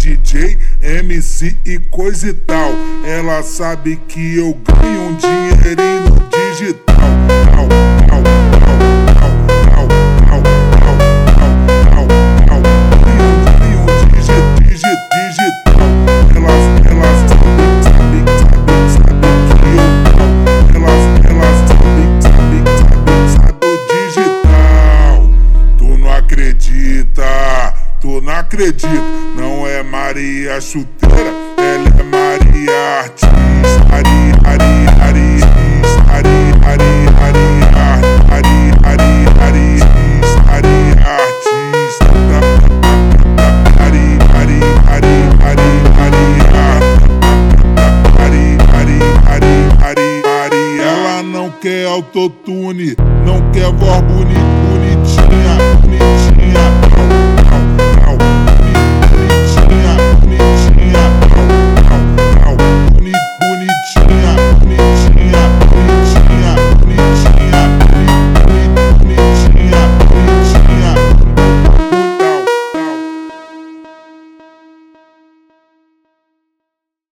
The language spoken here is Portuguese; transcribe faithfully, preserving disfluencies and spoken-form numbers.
D J, M C e coisa e tal. Ela sabe que eu ganho um dinheirinho no digital. Au, au, au, au, au, au, au, au, au. Ganho um dinheirinho digi, digital. Ela, ela sabe, sabe, sabe, sabe que eu ganho. Ela, ela sabe, sabe, sabe, sabe o digital. Tu não acredita, tu não acredita. Não é Maria chuteira, ela é Maria artista. Ari, ari, ari, ari, ari, ari, ari, ari, ari, ari, artista. Ari, ari, ari, ari, ari, ari, ari, ari, ari. Ela não quer autotune, não quer voz boni, bonitinha, bonitinha.